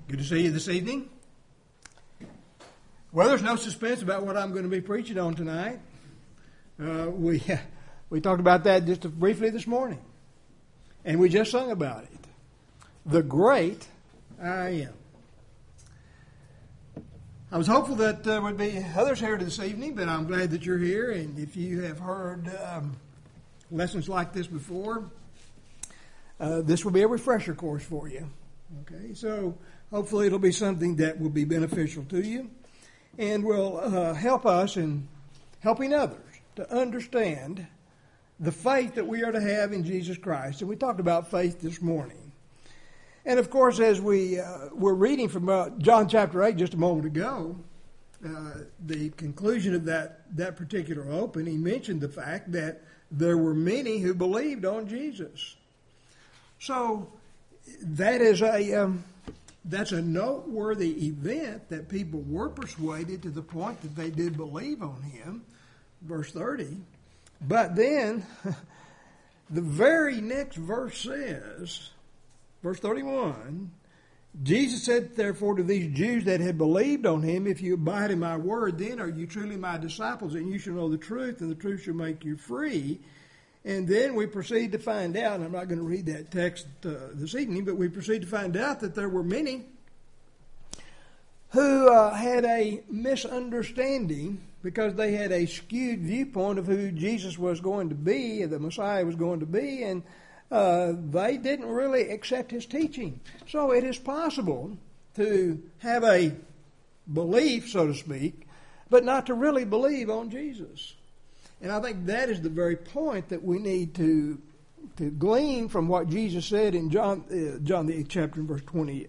Good to see you this evening. Well, there's no suspense about what I'm going to be preaching on tonight. We talked about that just briefly this morning, and we just sung about it. The great I am. I was hopeful that there would be others here this evening, but I'm glad that you're here. And if you have heard lessons like this before, this will be a refresher course for you. Okay, so hopefully it'll be something that will be beneficial to you and will help us in helping others to understand the faith that we are to have in Jesus Christ. And we talked about faith this morning. And of course, as we were reading from John chapter 8 just a moment ago, the conclusion of that particular opening mentioned the fact that there were many who believed on Jesus. So that is that's a noteworthy event that people were persuaded to the point that they did believe on him, verse 30. But then the very next verse says, verse 31, Jesus said, therefore, to these Jews that had believed on him, if you abide in my word, then are you truly my disciples, and you shall know the truth, and the truth shall make you free. And then we proceed to find out, and I'm not going to read that text this evening, but we proceed to find out that there were many who had a misunderstanding because they had a skewed viewpoint of who Jesus was going to be, the Messiah was going to be, and they didn't really accept his teaching. So it is possible to have a belief, so to speak, but not to really believe on Jesus. And I think that is the very point that we need to glean from what Jesus said in John the 8th chapter, in verse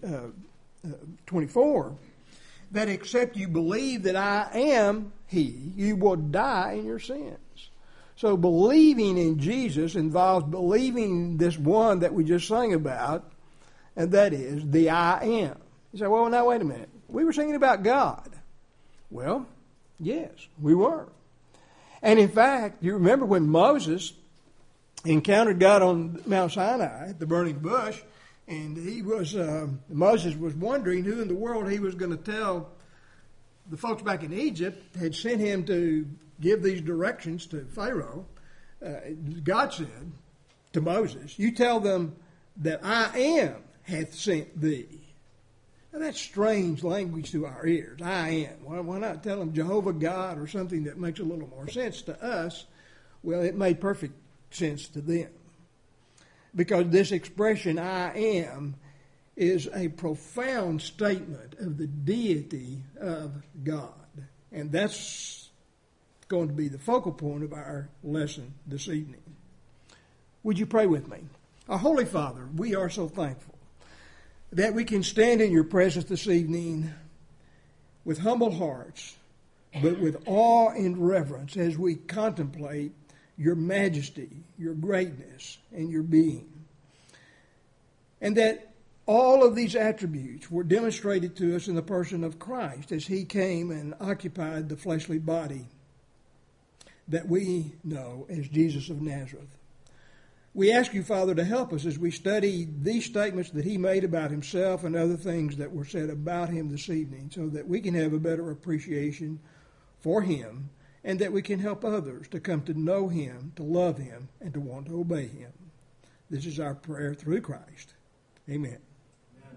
24, that except you believe that I am he, you will die in your sins. So believing in Jesus involves believing this one that we just sang about, and that is the I am. You say, well, now wait a minute. We were singing about God. Well, yes, we were. And in fact, you remember when Moses encountered God on Mount Sinai, the burning bush, and Moses was wondering who in the world he was going to tell. The folks back in Egypt had sent him to give these directions to Pharaoh. God said to Moses, you tell them that I am hath sent thee. Now that's strange language to our ears. I am. Why not tell them Jehovah God or something that makes a little more sense to us? Well, it made perfect sense to them. Because this expression, I am, is a profound statement of the deity of God. And that's going to be the focal point of our lesson this evening. Would you pray with me? Our Holy Father, we are so thankful that we can stand in your presence this evening with humble hearts, but with awe and reverence as we contemplate your majesty, your greatness, and your being. And that all of these attributes were demonstrated to us in the person of Christ as he came and occupied the fleshly body that we know as Jesus of Nazareth. We ask you, Father, to help us as we study these statements that he made about himself and other things that were said about him this evening so that we can have a better appreciation for him and that we can help others to come to know him, to love him, and to want to obey him. This is our prayer through Christ. Amen. Amen.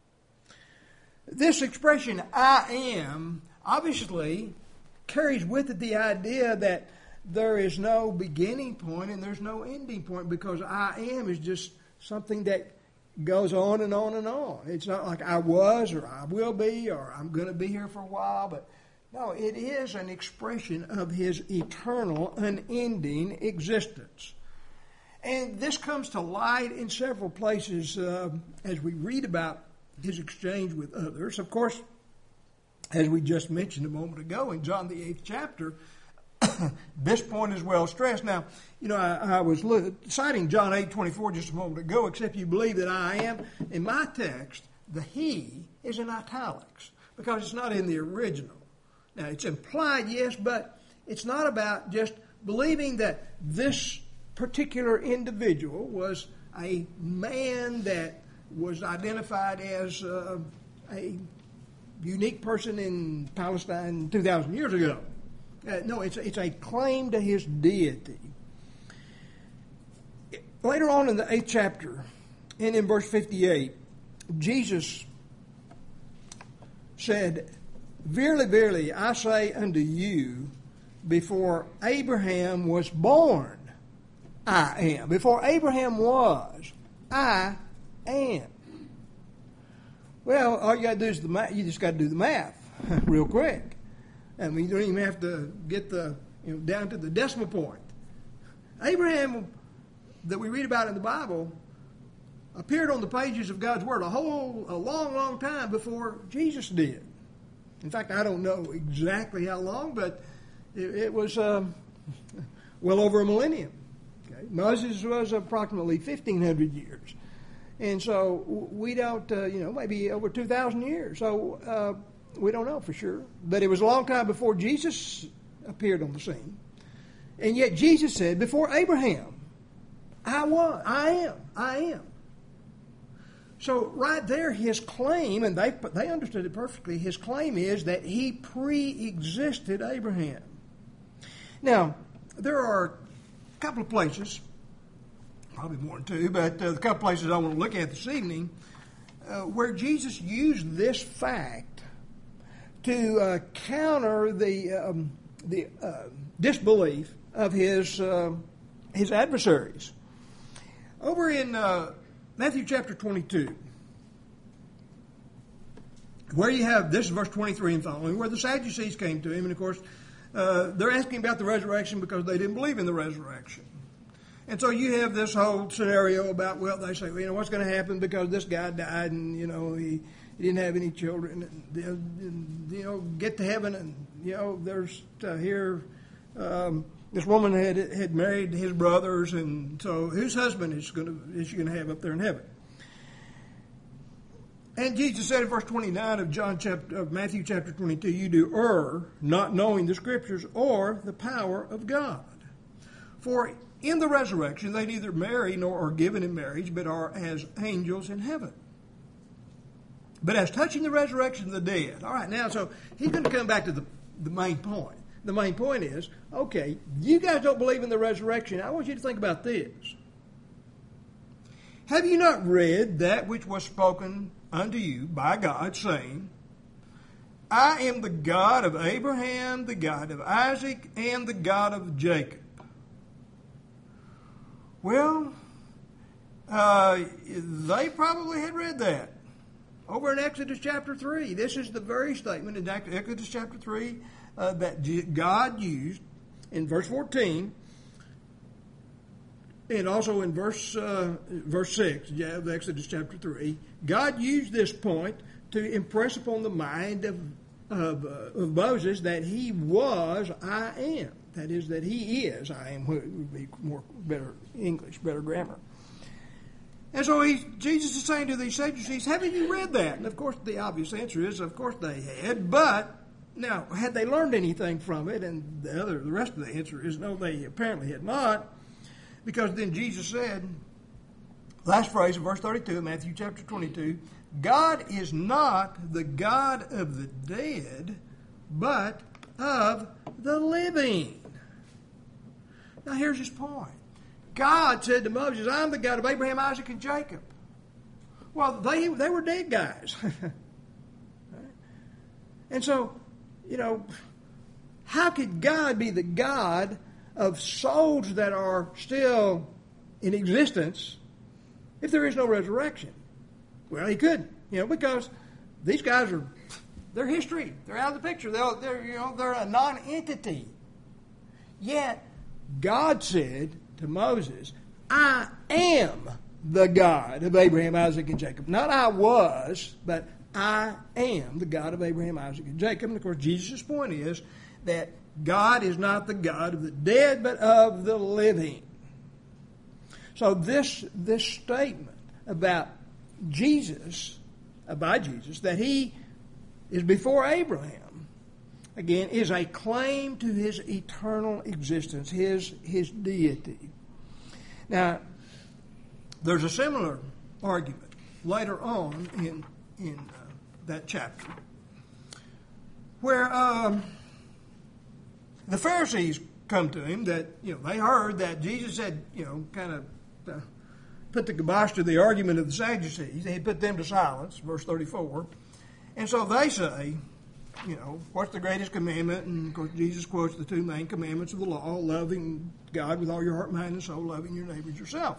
This expression, I am, obviously carries with it the idea that there is no beginning point and there's no ending point because I am is just something that goes on and on and on. It's not like I was or I will be or I'm going to be here for a while, but no, it is an expression of his eternal, unending existence. And this comes to light in several places as we read about his exchange with others. Of course, as we just mentioned a moment ago in John the 8th chapter, this point is well stressed. Now, I was citing John 8:24 just a moment ago, except you believe that I am. In my text, the he is in italics because it's not in the original. Now, it's implied, yes, but it's not about just believing that this particular individual was a man that was identified as a unique person in Palestine 2,000 years ago. No, it's a claim to his deity. Later on in the 8th chapter, and in verse 58, Jesus said, "Verily, verily, I say unto you, before Abraham was born, I am." Before Abraham was, I am. Well, all you got to do is you just got to do the math real quick. I mean, you don't even have to get down to the decimal point. Abraham, that we read about in the Bible, appeared on the pages of God's Word a long, long time before Jesus did. In fact, I don't know exactly how long, but it was well over a millennium. Okay? Moses was approximately 1,500 years. And so we don't, maybe over 2,000 years. So we don't know for sure. But it was a long time before Jesus appeared on the scene. And yet Jesus said, before Abraham, I am. So right there, his claim, and they understood it perfectly, his claim is that he pre-existed Abraham. Now, there are a couple of places, probably more than two, but a couple of places I want to look at this evening, where Jesus used this fact to counter the disbelief of his adversaries. Over in Matthew chapter 22, where you have, this is verse 23 and following, where the Sadducees came to him, and of course, they're asking about the resurrection because they didn't believe in the resurrection. And so you have this whole scenario about, well, they say, what's going to happen because this guy died and, he didn't have any children, and, get to heaven, and, there's here, this woman had married his brothers, and so whose husband is she going to have up there in heaven? And Jesus said in verse 29 of Matthew chapter 22, "You do err, not knowing the Scriptures or the power of God. For in the resurrection they neither marry nor are given in marriage, but are as angels in heaven. But as touching the resurrection of the dead." All right, now, so he's going to come back to the main point. The main point is, okay, you guys don't believe in the resurrection. I want you to think about this. "Have you not read that which was spoken unto you by God, saying, I am the God of Abraham, the God of Isaac, and the God of Jacob?" Well, they probably had read that. Over in Exodus chapter 3, this is the very statement in Exodus chapter 3 that God used in verse 14, and also in verse 6 of Exodus chapter 3. God used this point to impress upon the mind of Moses that he was I am. That is, that he is I am, would be better English, better grammar. And so Jesus is saying to these Sadducees, haven't you read that? And of course the obvious answer is, of course they had, but now, had they learned anything from it? And the rest of the answer is no, they apparently had not, because then Jesus said, last phrase of verse 32 of Matthew chapter 22, "God is not the God of the dead, but of the living." Now here's his point. God said to Moses, "I'm the God of Abraham, Isaac, and Jacob." Well, they were dead guys. And so, how could God be the God of souls that are still in existence if there is no resurrection? Well, he couldn't, because these guys they're history. They're out of the picture. They're a non-entity. Yet, God said to Moses, "I am the God of Abraham, Isaac, and Jacob." Not I was, but I am the God of Abraham, Isaac, and Jacob. And of course, Jesus' point is that God is not the God of the dead, but of the living. So this statement about Jesus, that he is before Abraham, again, is a claim to his eternal existence, his deity. Now, there's a similar argument later on in that chapter, where the Pharisees come to him that, they heard that Jesus had, kind of put the kibosh to the argument of the Sadducees. He had put them to silence, verse 34. And so they say, what's the greatest commandment? And of course Jesus quotes the two main commandments of the law, loving God with all your heart, mind, and soul, loving your neighbor as yourself.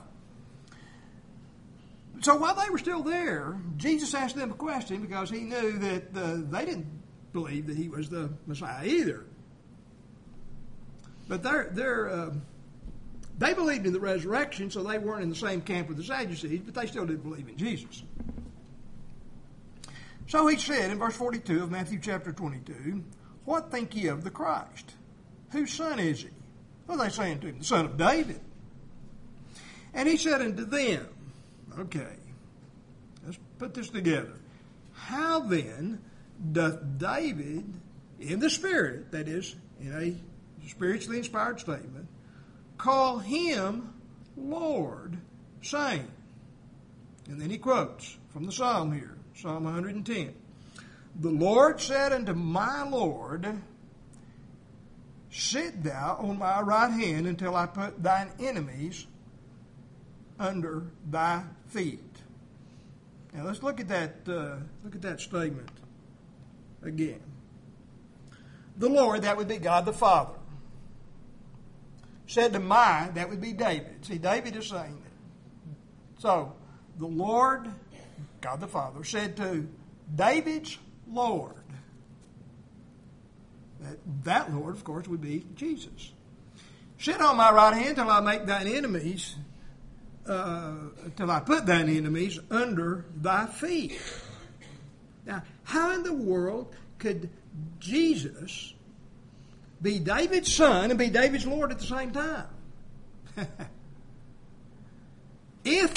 So while they were still there, Jesus asked them a question because he knew that they didn't believe that he was the Messiah either. But they believed in the resurrection, so they weren't in the same camp with the Sadducees, but they still didn't believe in Jesus. So he said in verse 42 of Matthew chapter 22, "What think ye of the Christ? Whose son is he?" Well, they saying to him, "The son of David." And he said unto them, okay, let's put this together. "How then doth David, in the Spirit," that is, in a spiritually inspired statement, "call him Lord, saying," and then he quotes from the Psalm here, Psalm 110, "The Lord said unto my Lord, Sit thou on my right hand until I put thine enemies under thy feet." Now let's look at that statement again. The Lord, that would be God the Father, said to that would be David. See, David is saying that. So, the Lord, God the Father, said to David's Lord. That Lord, of course, would be Jesus. "Sit on my right hand till I make thine enemies, till I put thine enemies under thy feet." Now, how in the world could Jesus be David's son and be David's Lord at the same time? If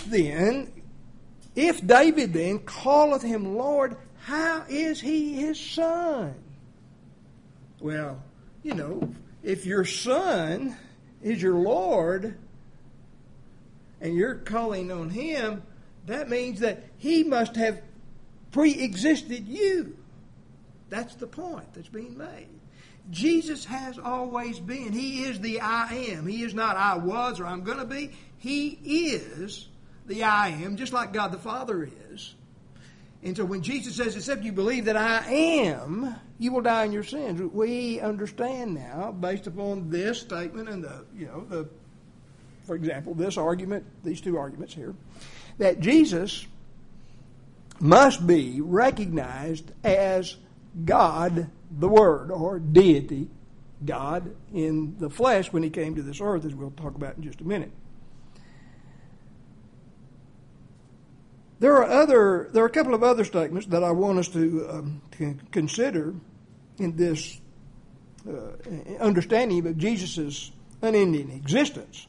David then calleth him Lord, how is he his son? Well, if your son is your Lord and you're calling on him, that means that he must have pre-existed you. That's the point that's being made. Jesus has always been. He is the I am. He is not I was or I'm going to be. He is the I am, just like God the Father is. And so when Jesus says, "Except you believe that I am, you will die in your sins," we understand now, based upon this statement and for example, this argument, these two arguments here, that Jesus must be recognized as God the Word, or deity, God in the flesh when he came to this earth, as we'll talk about in just a minute. There are a couple of other statements that I want us to consider in this understanding of Jesus' unending existence.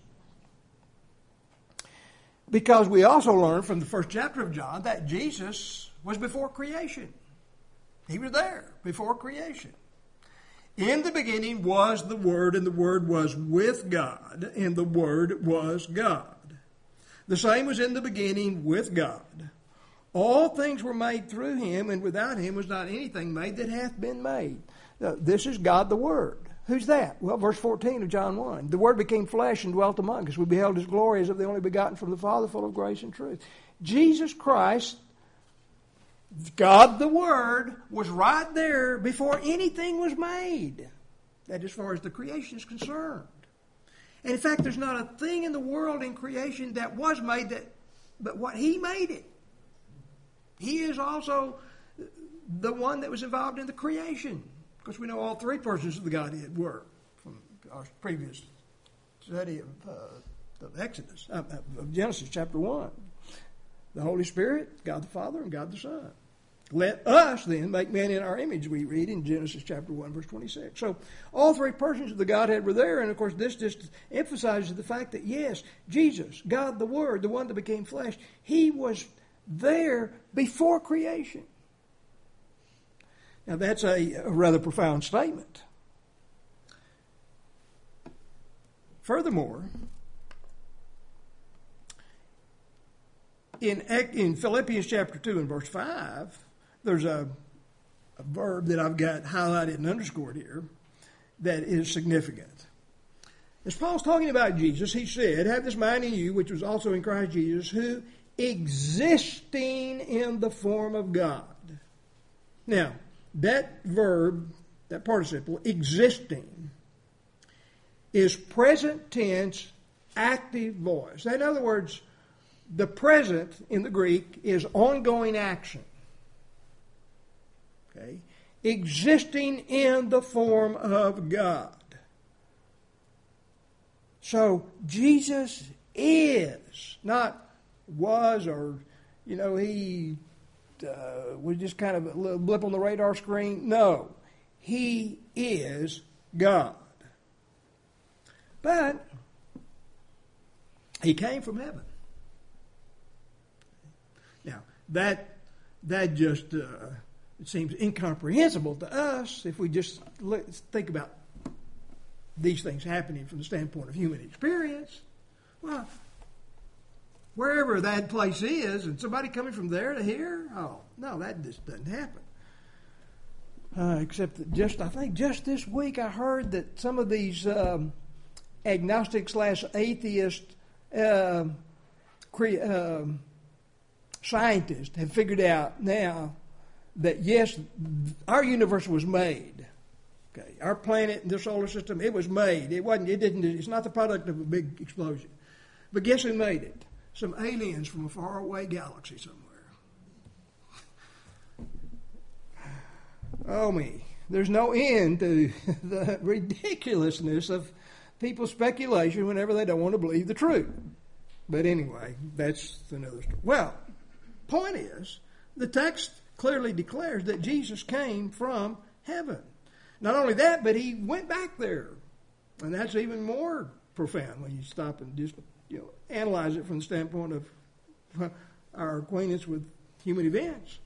Because we also learn from the first chapter of John that Jesus was before creation. He was there before creation. "In the beginning was the Word, and the Word was with God, and the Word was God. The same was in the beginning with God. All things were made through him, and without him was not anything made that hath been made." Now, this is God the Word. Who's that? Well, verse 14 of John 1. "The Word became flesh and dwelt among us. We beheld his glory as of the only begotten from the Father, full of grace and truth." Jesus Christ, God the Word, was right there before anything was made. That as far as the creation is concerned. And in fact, there's not a thing in the world in creation that was made but what he made it. He is also the one that was involved in the creation. Of course, we know all three persons of the Godhead were from our previous study of Exodus, of Genesis chapter 1. The Holy Spirit, God the Father, and God the Son. "Let us then make man in our image," we read in Genesis chapter 1, verse 26. So all three persons of the Godhead were there, and of course this just emphasizes the fact that yes, Jesus, God the Word, the one that became flesh, he was there before creation. Now that's a rather profound statement. Furthermore, in Philippians chapter 2 and verse 5, there's a verb that I've got highlighted and underscored here that is significant. As Paul's talking about Jesus, he said, have this mind in you, which was also in Christ Jesus, who existing in the form of God. Now, that verb, that participle, existing, is present tense, active voice. In other words, the present in the Greek is ongoing action. Okay? Existing in the form of God. So, Jesus is, not was or, he was just kind of a little blip on the radar screen. No, he is God. But he came from heaven. Now, that just it seems incomprehensible to us if we just think about these things happening from the standpoint of human experience. Well, wherever that place is, and somebody coming from there to here, oh, no, that just doesn't happen. Except that I think just this week I heard that some of these agnostic/atheist scientists have figured out now that yes, our universe was made. Okay, our planet and the solar system, it was made. It's not the product of a big explosion. But guess who made it? Some aliens from a faraway galaxy somewhere. Oh me. There's no end to the ridiculousness of people's speculation whenever they don't want to believe the truth. But anyway, that's another story. Well, point is, the text clearly declares that Jesus came from heaven. Not only that, but he went back there. And that's even more profound when you stop and just analyze it from the standpoint of our acquaintance with human events.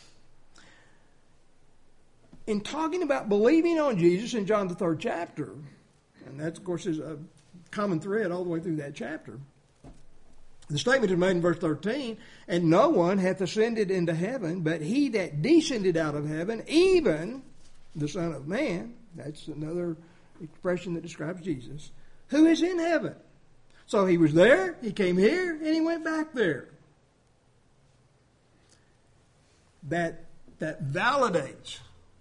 In talking about believing on Jesus in John the 3rd chapter, and that, of course, is a common thread all the way through that chapter, the statement is made in verse 13, and no one hath ascended into heaven, but he that descended out of heaven, even the Son of Man, that's another expression that describes Jesus, who is in heaven. So he was there, he came here, and he went back there. That validates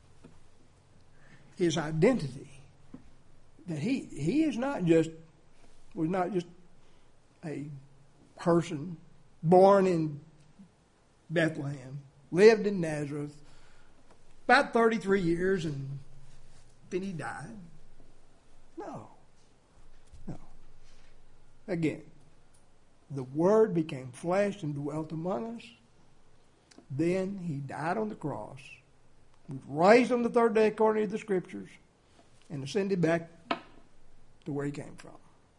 his identity. That he is was not just a person born in Bethlehem, lived in Nazareth, about 33 years, and then he died. No. Again, the Word became flesh and dwelt among us. Then he died on the cross, was raised on the third day according to the Scriptures, and ascended back to where he came from.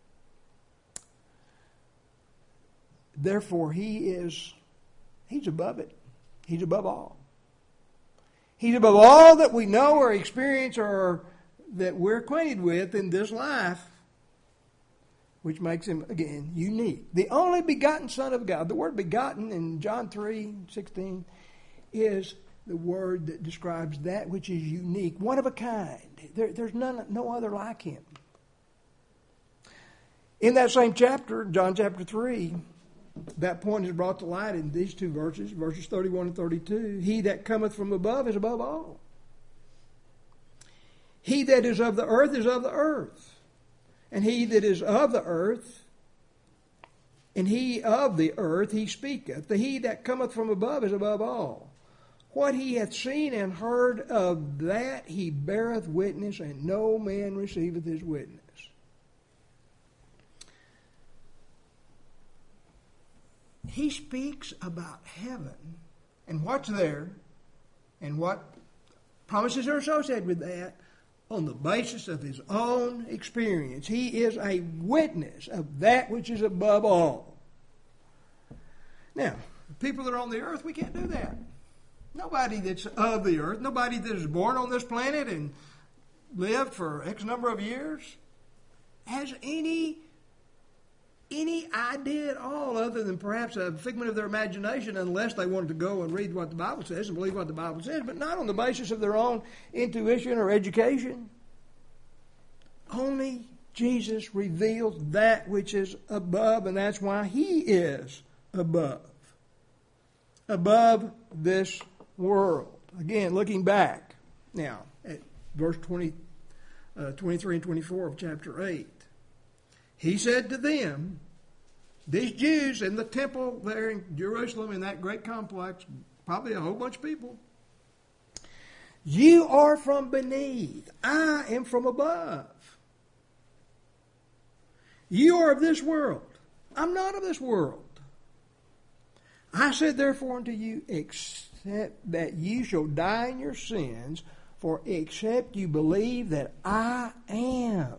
Therefore, he's above it. He's above all. He's above all that we know or experience or that we're acquainted with in this life, which makes him, again, unique. The only begotten Son of God. The word begotten in John 3:16 is the word that describes that which is unique, one of a kind. There's no other like him. In that same chapter, John chapter 3, that point is brought to light in these two verses 31 and 32. He that cometh from above is above all. He that is of the earth is of the earth. And he that is of the earth, and he of the earth he speaketh. The he that cometh from above is above all. What he hath seen and heard of that he beareth witness, and no man receiveth his witness. He speaks about heaven and what's there and what promises are associated with that on the basis of his own experience. He is a witness of that which is above all. Now, people that are on the earth, we can't do that. Nobody that's of the earth, nobody that is born on this planet and lived for X number of years has any any idea at all other than perhaps a figment of their imagination, unless they wanted to go and read what the Bible says and believe what the Bible says, but not on the basis of their own intuition or education. Only Jesus reveals that which is above, and that's why he is above this world. Again, looking back now at verse 23 and 24 of chapter 8. He said to them, these Jews in the temple there in Jerusalem, in that great complex, probably a whole bunch of people, you are from beneath, I am from above. You are of this world, I'm not of this world. I said therefore unto you, except that you shall die in your sins, for except you believe that I am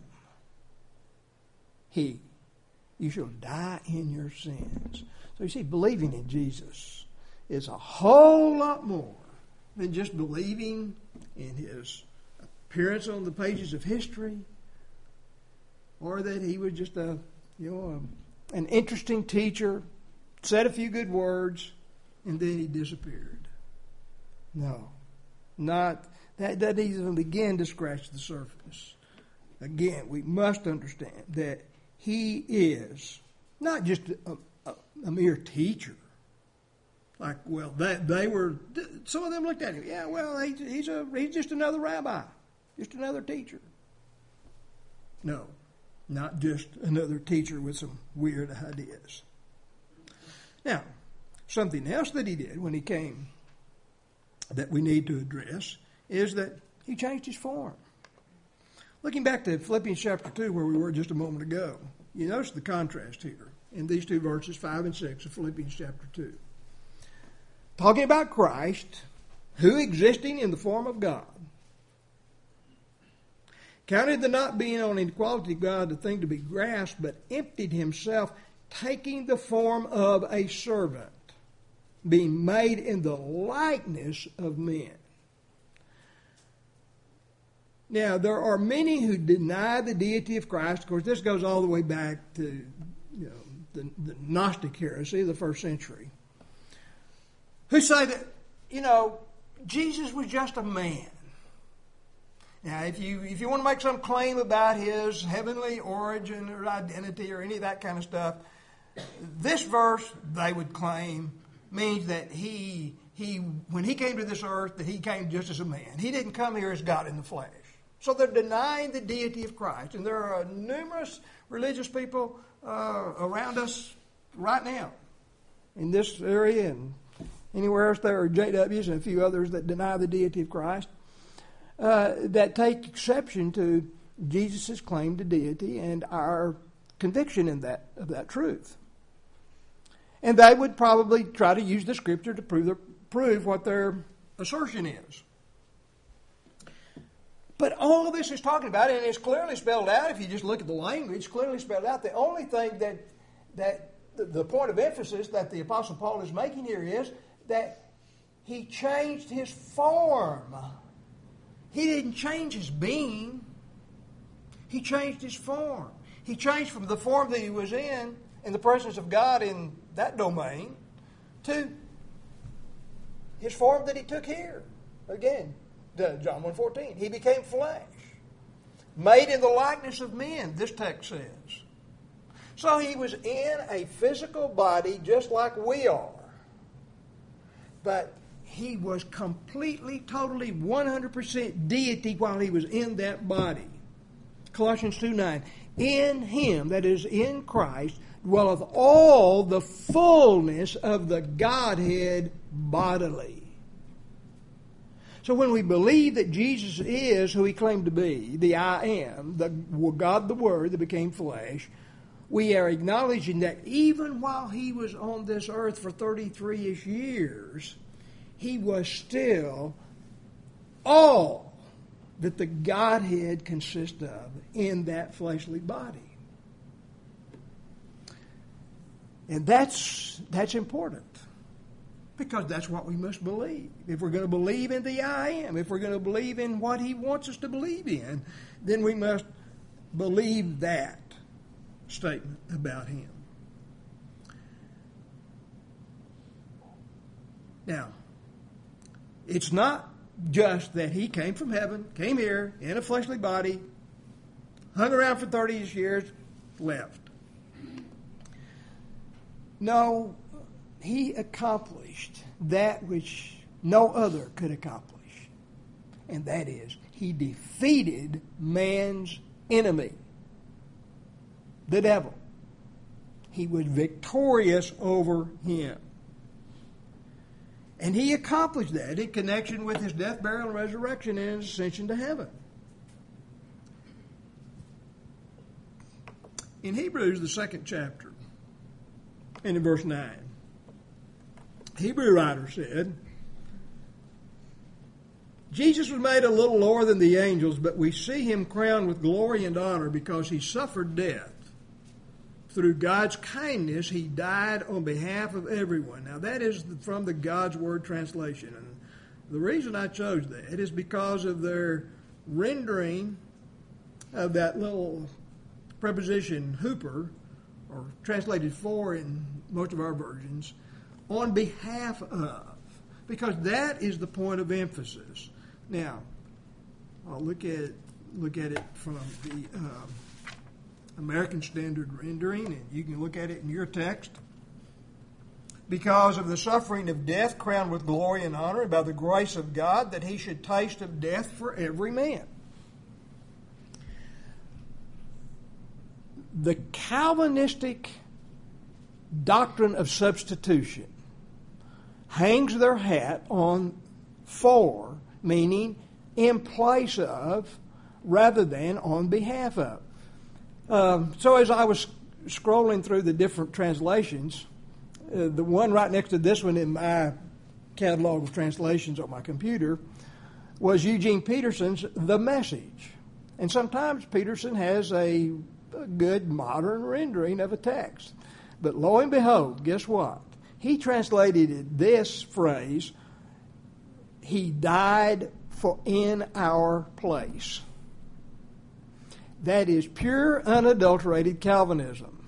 He, you shall die in your sins. So you see, believing in Jesus is a whole lot more than just believing in His appearance on the pages of history, or that He was just an interesting teacher, said a few good words, and then He disappeared. No, not that doesn't even begin to scratch the surface. Again, we must understand that He is not just a mere teacher. Like, well, they were. Some of them looked at him. Yeah, well, he's just another rabbi, just another teacher. No, not just another teacher with some weird ideas. Now, something else that he did when he came that we need to address is that he changed his form. Looking back to Philippians chapter 2, where we were just a moment ago, you notice the contrast here in these two verses, 5 and 6 of Philippians chapter 2. Talking about Christ, who existing in the form of God, counted the not being on equality of God a thing to be grasped, but emptied himself, taking the form of a servant, being made in the likeness of men. Now, there are many who deny the deity of Christ. Of course, this goes all the way back to the Gnostic heresy of the first century, who say that, Jesus was just a man. Now, if you want to make some claim about his heavenly origin or identity or any of that kind of stuff, this verse, they would claim, means that he when he came to this earth, that he came just as a man. He didn't come here as God in the flesh. So they're denying the deity of Christ. And there are numerous religious people around us right now in this area and anywhere else. There are JWs and a few others that deny the deity of Christ, that take exception to Jesus' claim to deity and our conviction of that truth. And they would probably try to use the Scripture to prove what their assertion is. But all this is talking about, and it's clearly spelled out, if you just look at the language, clearly spelled out. The only thing that the point of emphasis that the Apostle Paul is making here is that he changed his form. He didn't change his being. He changed his form. He changed from the form that he was in the presence of God in that domain, to his form that he took here. Again, John 1:14. He became flesh, made in the likeness of men, this text says. So he was in a physical body just like we are. But he was completely, totally, 100% deity while he was in that body. Colossians 2:9. In him, that is in Christ, dwelleth all the fullness of the Godhead bodily. So when we believe that Jesus is who he claimed to be, the I am, the God the Word that became flesh, we are acknowledging that even while he was on this earth for 33-ish years, he was still all that the Godhead consists of in that fleshly body. And that's important, because that's what we must believe. If we're going to believe in the I am, if we're going to believe in what he wants us to believe in, then we must believe that statement about him. Now, it's not just that he came from heaven, came here in a fleshly body, hung around for 30 years, left. No, he accomplished that which no other could accomplish. And that is, he defeated man's enemy, the devil. He was victorious over him. And he accomplished that in connection with his death, burial, and resurrection and his ascension to heaven. In Hebrews, the 2nd chapter, and in verse 9, Hebrew writer said, Jesus was made a little lower than the angels, but we see him crowned with glory and honor because he suffered death. Through God's kindness, he died on behalf of everyone. Now, that is from the God's Word translation. And the reason I chose that is because of their rendering of that little preposition, hooper, or translated for in most of our versions, on behalf of, because that is the point of emphasis. Now, I'll look at it from the American Standard Rendering, and you can look at it in your text. Because of the suffering of death, crowned with glory and honor, and by the grace of God, that he should taste of death for every man. The Calvinistic doctrine of substitution hangs their hat on for, meaning in place of, rather than on behalf of. So as I was scrolling through the different translations, the one right next to this one in my catalog of translations on my computer was Eugene Peterson's The Message. And sometimes Peterson has a good modern rendering of a text. But lo and behold, guess what? He translated this phrase, he died in our place. That is pure, unadulterated Calvinism.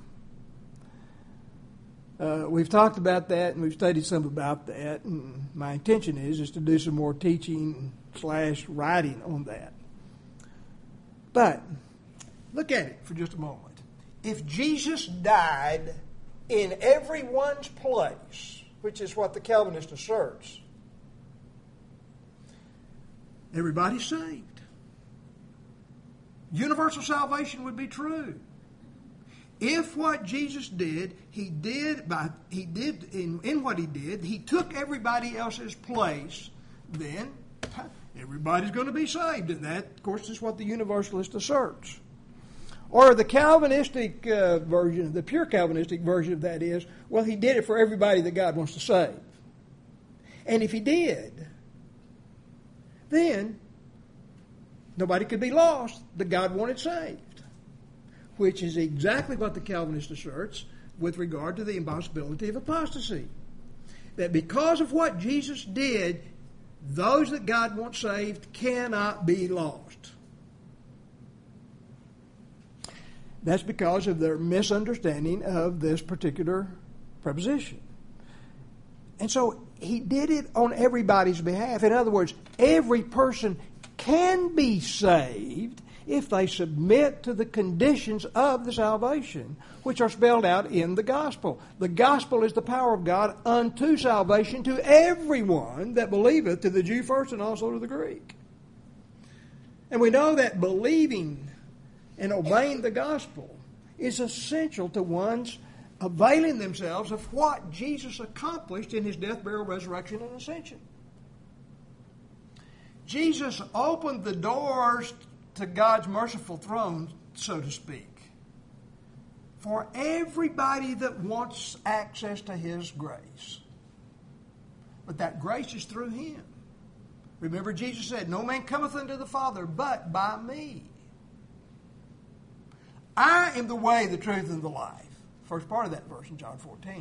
We've talked about that, and we've studied some about that, and my intention is to do some more teaching / writing on that. But look at it for just a moment. If Jesus died in everyone's place, which is what the Calvinist asserts, everybody's saved. Universal salvation would be true. If what Jesus did, he took everybody else's place, then everybody's going to be saved. And that, of course, is what the Universalist asserts. Or the Calvinistic version, the pure Calvinistic version of that is, well, he did it for everybody that God wants to save. And if he did, then nobody could be lost that God wanted saved, which is exactly what the Calvinist asserts with regard to the impossibility of apostasy. That because of what Jesus did, those that God wants saved cannot be lost. That's because of their misunderstanding of this particular preposition. And so he did it on everybody's behalf. In other words, every person can be saved if they submit to the conditions of the salvation, which are spelled out in the gospel. The gospel is the power of God unto salvation to everyone that believeth, to the Jew first and also to the Greek. And we know that believing and obeying the gospel is essential to one's availing themselves of what Jesus accomplished in his death, burial, resurrection, and ascension. Jesus opened the doors to God's merciful throne, so to speak, for everybody that wants access to his grace. But that grace is through him. Remember, Jesus said, "No man cometh unto the Father but by me." I am the way, the truth, and the life. First part of that verse in John 14.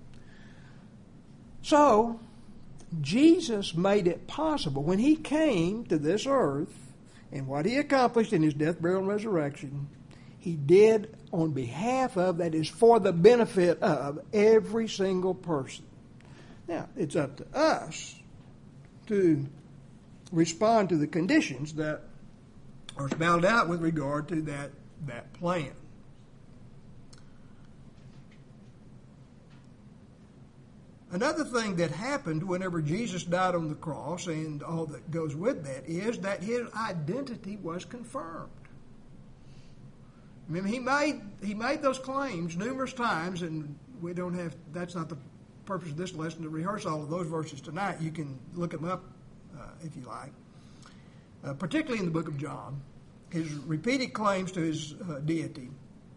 So, Jesus made it possible when he came to this earth, and what he accomplished in his death, burial, and resurrection, he did on behalf of, that is, for the benefit of every single person. Now, it's up to us to respond to the conditions that are spelled out with regard to that plan. Another thing that happened whenever Jesus died on the cross, and all that goes with that, is that his identity was confirmed. I mean, he made those claims numerous times, and we don't have. That's not the purpose of this lesson to rehearse all of those verses tonight. You can look them up if you like. Particularly in the book of John, his repeated claims to his deity.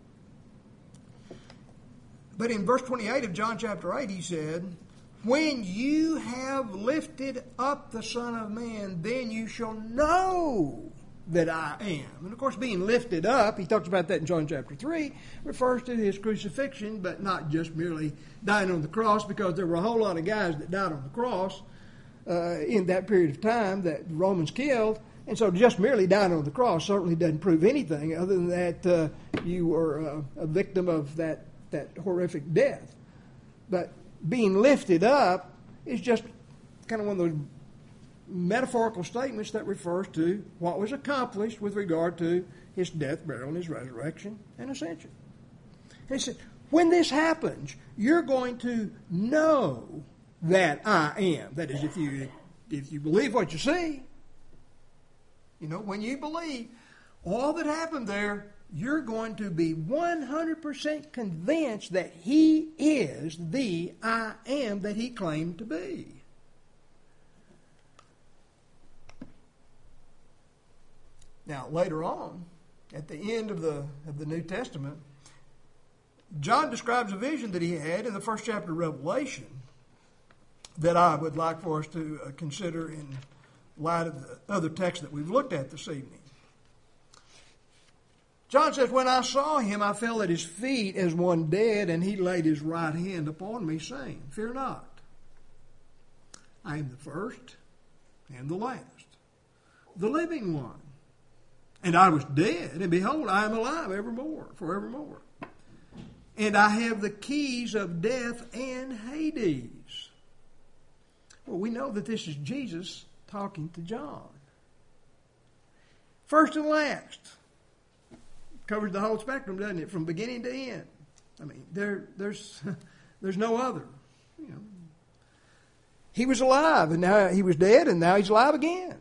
But in verse 28 of John chapter 8, he said, "When you have lifted up the Son of Man, then you shall know that I am." And of course, being lifted up, he talks about that in John chapter 3, refers to his crucifixion, but not just merely dying on the cross, because there were a whole lot of guys that died on the cross in that period of time that the Romans killed. And so just merely dying on the cross certainly doesn't prove anything other than that you were a victim of that horrific death. But being lifted up is just kind of one of those metaphorical statements that refers to what was accomplished with regard to his death, burial, and his resurrection and ascension. And he said, when this happens, you're going to know that I am. That is, if you believe what you see, when you believe all that happened there, you're going to be 100% convinced that he is the I am that he claimed to be. Now, later on, at the end of the New Testament, John describes a vision that he had in the first chapter of Revelation that I would like for us to consider in light of the other texts that we've looked at this evening. John says, "When I saw him, I fell at his feet as one dead, and he laid his right hand upon me, saying, 'Fear not. I am the first and the last, the living one. And I was dead, and behold, I am alive forevermore. And I have the keys of death and Hades.'" Well, we know that this is Jesus talking to John. First and last. Covers the whole spectrum, doesn't it? From beginning to end. I mean, there's no other. He was alive, and now he was dead, and now he's alive again.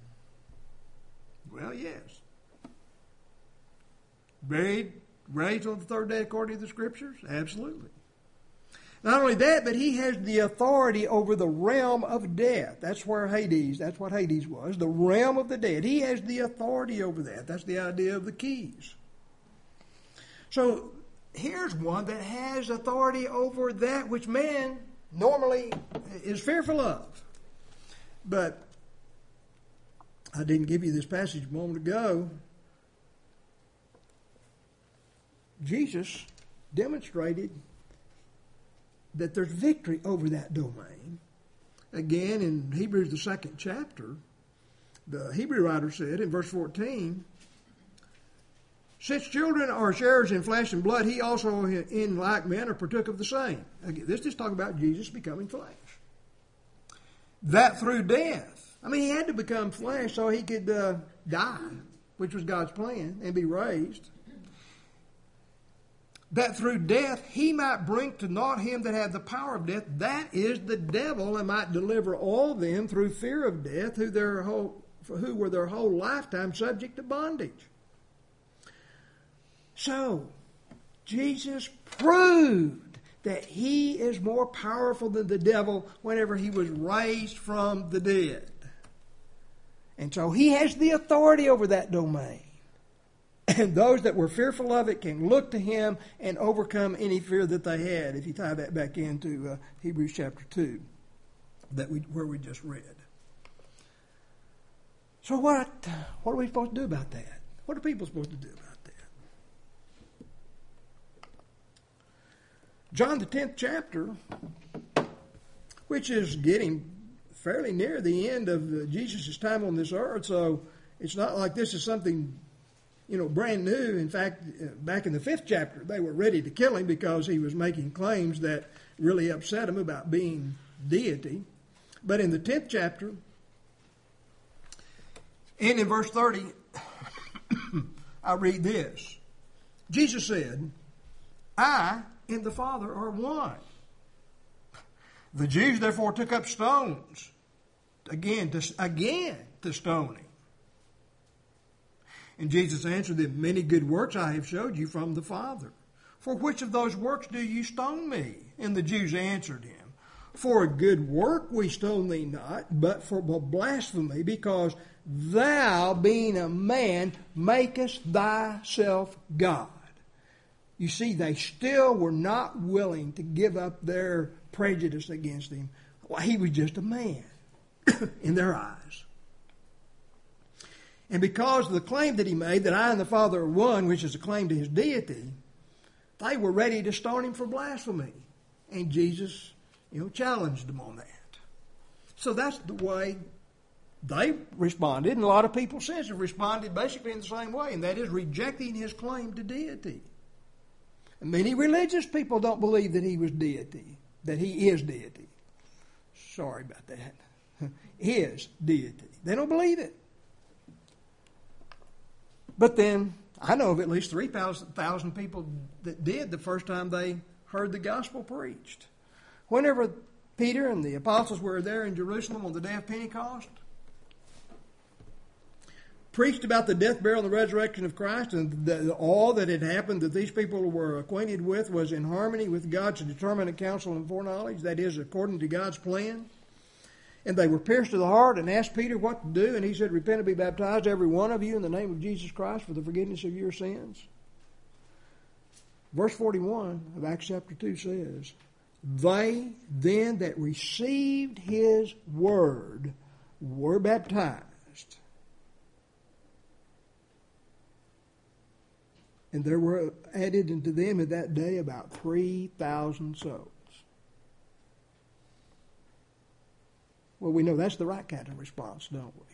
Well, yes. Buried, raised on the third day according to the Scriptures? Absolutely. Not only that, but he has the authority over the realm of death. That's what Hades was, the realm of the dead. He has the authority over that. That's the idea of the keys. So here's one that has authority over that which man normally is fearful of. But I didn't give you this passage a moment ago. Jesus demonstrated that there's victory over that domain. Again, in Hebrews, the 2nd chapter, the Hebrew writer said in verse 14, "Since children are sharers in flesh and blood, he also in like manner partook of the same." Again, this is talking about Jesus becoming flesh. "That through death," I mean, he had to become flesh so he could die, which was God's plan, and be raised. "That through death he might bring to naught him that had the power of death, that is the devil, and might deliver all them through fear of death, who were their whole lifetime subject to bondage." So, Jesus proved that he is more powerful than the devil whenever he was raised from the dead. And so he has the authority over that domain. And those that were fearful of it can look to him and overcome any fear that they had, if you tie that back into Hebrews chapter 2, where we just read. So what are we supposed to do about that? What are people supposed to do about that? John the 10th chapter, which is getting fairly near the end of Jesus' time on this earth, so it's not like this is something brand new. In fact, back in the 5th chapter, they were ready to kill him because he was making claims that really upset him about being deity. But in the 10th chapter, and in verse 30, I read this. Jesus said, I and the Father are one. The Jews therefore took up stones again to stone him. And Jesus answered them, many good works I have showed you from the Father. For which of those works do you stone me? And the Jews answered him, for a good work we stone thee not, but for blasphemy, because thou, being a man, makest thyself God. You see, they still were not willing to give up their prejudice against him. Well, he was just a man in their eyes. And because of the claim that he made, that I and the Father are one, which is a claim to his deity, they were ready to stone him for blasphemy. And Jesus, challenged them on that. So that's the way they responded. And a lot of people since have responded basically in the same way, and that is rejecting his claim to deity. And many religious people don't believe that he was deity, that he is deity. Sorry about that. His deity. They don't believe it. But then, I know of at least 3,000 people that did the first time they heard the gospel preached. Whenever Peter and the apostles were there in Jerusalem on the day of Pentecost, preached about the death, burial, and the resurrection of Christ, and all that had happened that these people were acquainted with was in harmony with God's determinate counsel and foreknowledge, that is, according to God's plan. And they were pierced to the heart and asked Peter what to do, and he said, repent and be baptized, every one of you, in the name of Jesus Christ for the forgiveness of your sins. Verse 41 of Acts chapter 2 says, they then that received his word were baptized. And there were added unto them in that day about 3,000 souls. Well, we know that's the right kind of response, don't we?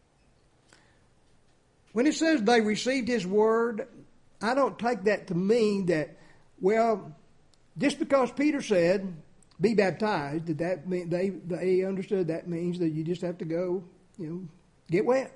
When it says they received his word, I don't take that to mean that, well, just because Peter said, be baptized, that mean they understood that means that you just have to go, get wet.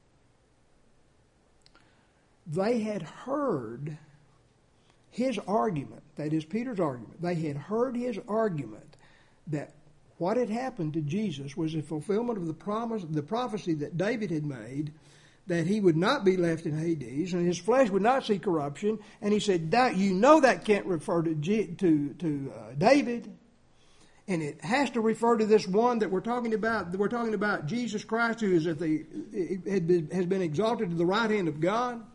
They had heard his argument, that is Peter's argument. They had heard his argument that what had happened to Jesus was a fulfillment of the prophecy that David had made, that he would not be left in Hades, and his flesh would not see corruption. And he said, that can't refer to David, and it has to refer to this one that we're talking about. We're talking about Jesus Christ, who is has been exalted to the right hand of God.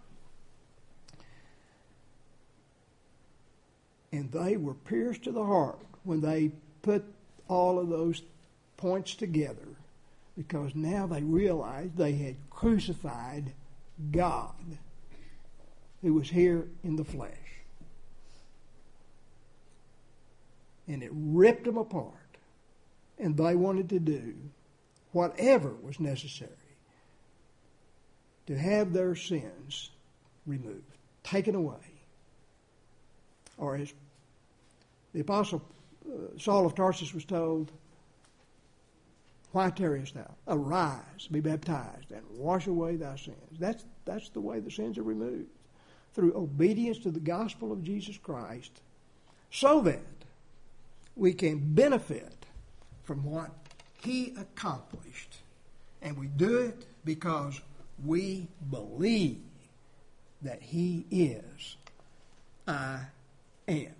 And they were pierced to the heart when they put all of those points together, because now they realized they had crucified God, who was here in the flesh. And it ripped them apart. And they wanted to do whatever was necessary to have their sins removed, taken away. Or as the Apostle Saul of Tarsus was told, why tarriest thou? Arise, be baptized, and wash away thy sins. That's the way the sins are removed, through obedience to the gospel of Jesus Christ, so that we can benefit from what he accomplished. And we do it because we believe that he is I am.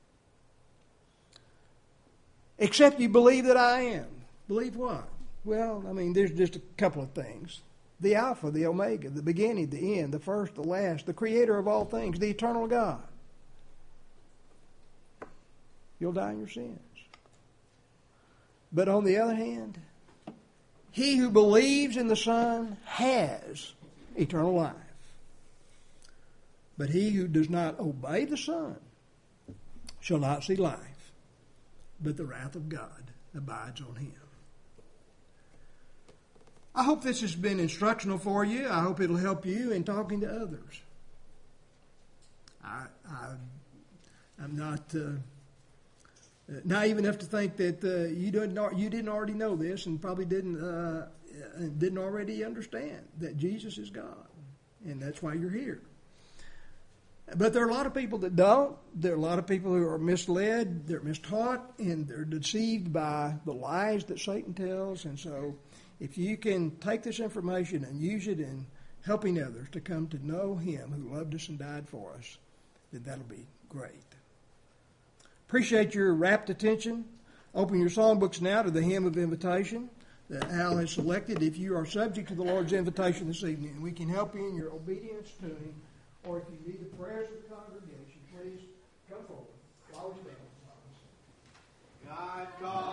Except you believe that I am. Believe what? Well, there's just a couple of things. The Alpha, the Omega, the beginning, the end, the first, the last, the creator of all things, the eternal God. You'll die in your sins. But on the other hand, he who believes in the Son has eternal life. But he who does not obey the Son shall not see life, but the wrath of God abides on him. I hope this has been instructional for you. I hope it'll help you in talking to others. I'm not Naive enough to think that you didn't already know this, and probably didn't already understand that Jesus is God, and that's why you're here. But there are a lot of people that don't. There are a lot of people who are misled, they're mistaught, and they're deceived by the lies that Satan tells. And so if you can take this information and use it in helping others to come to know Him who loved us and died for us, then that'll be great. Appreciate your rapt attention. Open your songbooks now to the hymn of invitation that Al has selected. If you are subject to the Lord's invitation this evening, we can help you in your obedience to Him. Or if you need the prayers of the congregation, please come forward while we stand. God, God.